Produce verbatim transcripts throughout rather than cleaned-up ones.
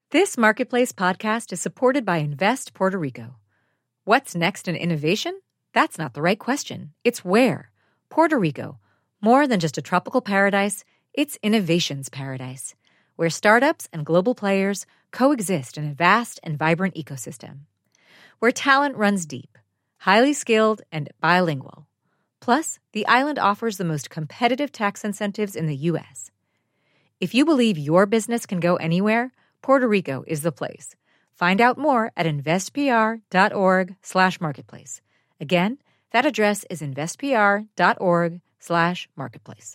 This Marketplace podcast is supported by Invest Puerto Rico. What's next in innovation? That's not the right question. It's where. Puerto Rico. More than just a tropical paradise, it's innovation's paradise, where startups and global players coexist in a vast and vibrant ecosystem. Where talent runs deep, highly skilled, and bilingual. Plus, the island offers the most competitive tax incentives in the U S. If you believe your business can go anywhere, Puerto Rico is the place. Find out more at investpr.org slash marketplace. Again, that address is investpr.org slash marketplace.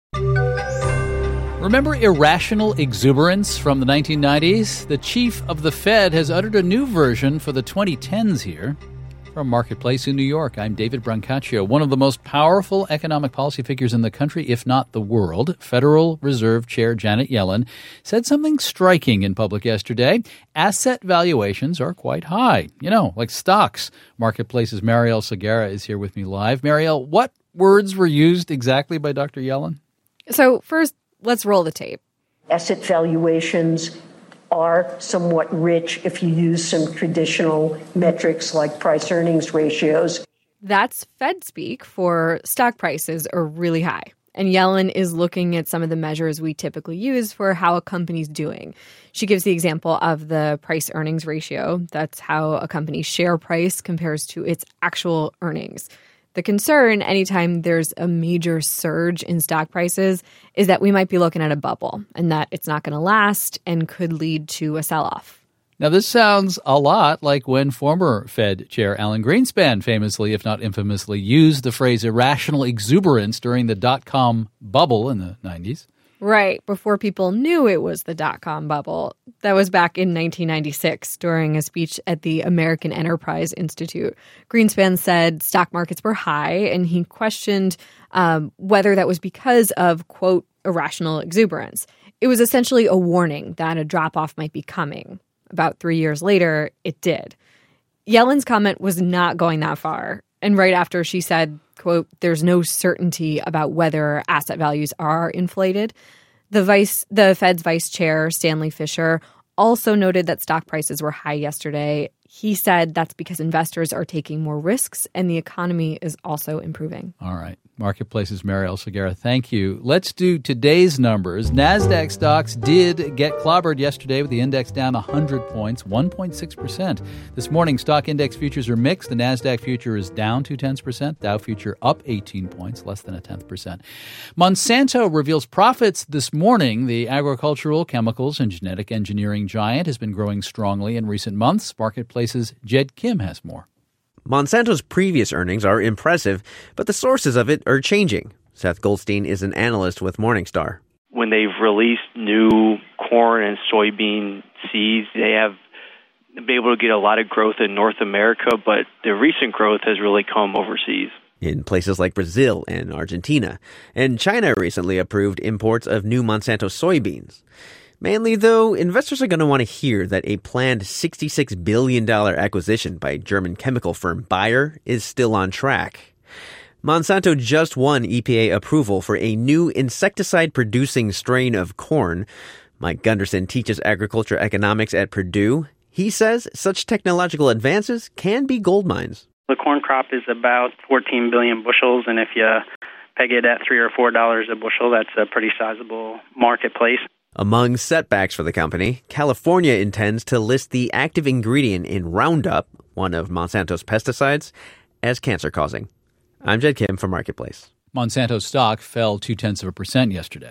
Remember irrational exuberance from the nineteen nineties? The chief of the Fed has uttered a new version for the twenty tens here. From Marketplace in New York, I'm David Brancaccio. One of the most powerful economic policy figures in the country, if not the world, Federal Reserve Chair Janet Yellen, said something striking in public yesterday. Asset valuations are quite high, you know, like stocks. Marketplace's Marielle Segarra is here with me live. Marielle, what words were used exactly by Doctor Yellen? So first, let's roll the tape. Asset valuations are somewhat rich if you use some traditional metrics like price-earnings ratios. That's Fed speak for stock prices are really high. And Yellen is looking at some of the measures we typically use for how a company's doing. She gives the example of the price-earnings ratio. That's how a company's share price compares to its actual earnings. The concern anytime there's a major surge in stock prices is that we might be looking at a bubble and that it's not going to last and could lead to a sell-off. Now, this sounds a lot like when former Fed Chair Alan Greenspan famously, if not infamously, used the phrase irrational exuberance during the dot-com bubble in the nineties. Right, before people knew it was the dot-com bubble. That was back in nineteen ninety-six during a speech at the American Enterprise Institute. Greenspan said stock markets were high, and he questioned um, whether that was because of, quote, irrational exuberance. It was essentially a warning that a drop-off might be coming. About three years later, it did. Yellen's comment was not going that far. And right after she said, quote, there's no certainty about whether asset values are inflated, the vice, the Fed's vice chair, Stanley Fischer, also noted that stock prices were high yesterday. He said that's because investors are taking more risks and the economy is also improving. All right. Marketplace's Marielle Segarra, thank you. Let's do today's numbers. NASDAQ stocks did get clobbered yesterday with the index down one hundred points, one point six percent. This morning, stock index futures are mixed. The NASDAQ future is down two tenths percent. Dow future up eighteen points, less than a tenth percent. Monsanto reveals profits this morning. The agricultural, chemicals, and genetic engineering giant has been growing strongly in recent months. Marketplace's Jed Kim has more. Monsanto's previous earnings are impressive, but the sources of it are changing. Seth Goldstein is an analyst with Morningstar. When they've released new corn and soybean seeds, they have been able to get a lot of growth in North America, but the recent growth has really come overseas. In places like Brazil and Argentina. And China recently approved imports of new Monsanto soybeans. Mainly, though, investors are going to want to hear that a planned sixty-six billion dollars acquisition by German chemical firm Bayer is still on track. Monsanto just won E P A approval for a new insecticide-producing strain of corn. Mike Gunderson teaches agriculture economics at Purdue. He says such technological advances can be gold mines. The corn crop is about fourteen billion bushels, and if you peg it at three or four dollars a bushel, that's a pretty sizable marketplace. Among setbacks for the company, California intends to list the active ingredient in Roundup, one of Monsanto's pesticides, as cancer-causing. I'm Jed Kim for Marketplace. Monsanto's stock fell two-tenths of a percent yesterday.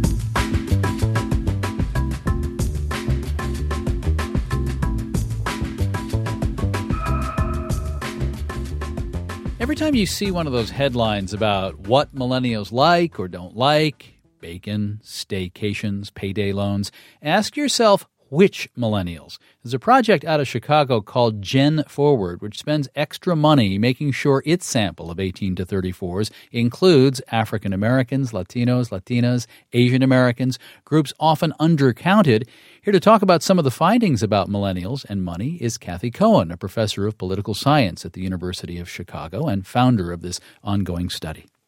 Every time you see one of those headlines about what millennials like or don't like, bacon, staycations, payday loans, ask yourself which millennials. There's a project out of Chicago called Gen Forward, which spends extra money making sure its sample of eighteen to thirty-fours includes African Americans, Latinos, Latinas, Asian Americans, groups often undercounted. Here to talk about some of the findings about millennials and money is Kathy Cohen, a professor of political science at the University of Chicago and founder of this ongoing study.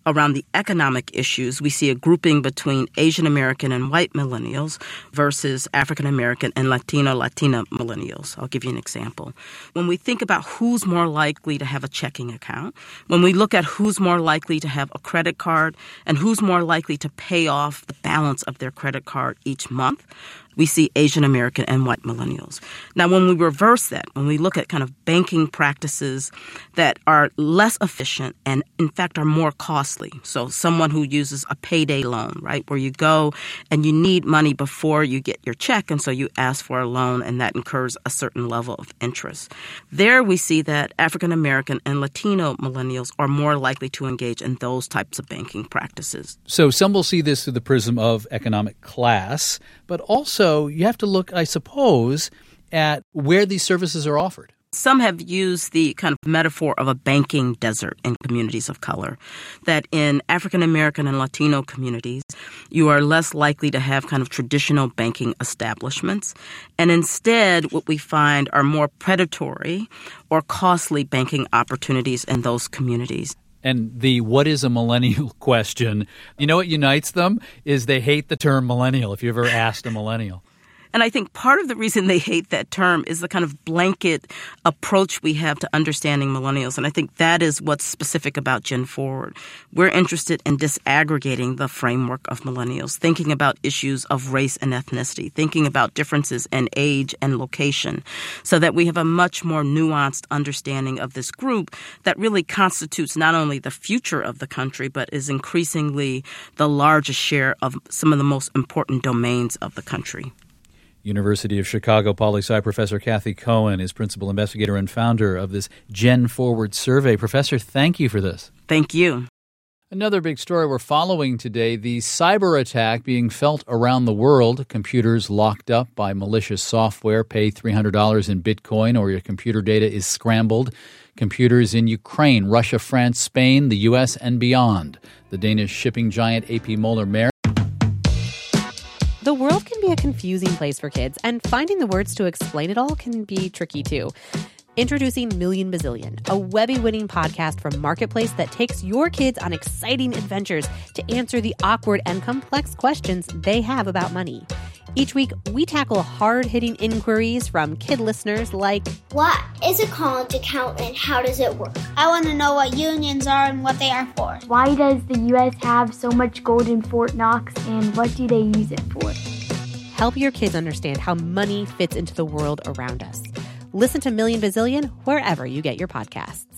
around the economic issues, we see a grouping between Asian American and white millennials versus African American and Latino, Latina millennials. I'll give you an example. When we think about who's more likely to have a checking account, when we look at who's more likely to have a credit card and who's more likely to pay off the balance of their credit card each month, we see Asian American and white millennials. Now, when we reverse that, when we look at kind of banking practices that are less efficient and, in fact, are more costly. So someone who uses a payday loan, right, where you go and you need money before you get your check, and so you ask for a loan, and that incurs a certain level of interest. There we see that African American and Latino millennials are more likely to engage in those types of banking practices. So some will see this through the prism of economic class, but also you have to look, I suppose, at where these services are offered. Some have used the kind of metaphor of a banking desert in communities of color, that in African American and Latino communities, you are less likely to have kind of traditional banking establishments. And instead, what we find are more predatory or costly banking opportunities in those communities. And the what is a millennial question, you know what unites them is they hate the term millennial, if you ever asked a millennial. And I think part of the reason they hate that term is the kind of blanket approach we have to understanding millennials. And I think that is what's specific about Gen Forward. We're interested in disaggregating the framework of millennials, thinking about issues of race and ethnicity, thinking about differences in age and location, so that we have a much more nuanced understanding of this group that really constitutes not only the future of the country, but is increasingly the largest share of some of the most important domains of the country. University of Chicago poli-sci professor Kathy Cohen is principal investigator and founder of this Gen Forward survey. Professor, thank you for this. Thank you. Another big story we're following today, the cyber attack being felt around the world. Computers locked up by malicious software pay three hundred dollars in Bitcoin or your computer data is scrambled. Computers in Ukraine, Russia, France, Spain, the U S, and beyond. The Danish shipping giant A P Møller-Mærsk. The world can be a confusing place for kids, and finding the words to explain it all can be tricky too. Introducing Million Bazillion, a Webby-winning podcast from Marketplace that takes your kids on exciting adventures to answer the awkward and complex questions they have about money. Each week, we tackle hard-hitting inquiries from kid listeners like, what is a college account and how does it work? I want to know what unions are and what they are for. Why does the U S have so much gold in Fort Knox and what do they use it for? Help your kids understand how money fits into the world around us. Listen to Million Bazillion wherever you get your podcasts.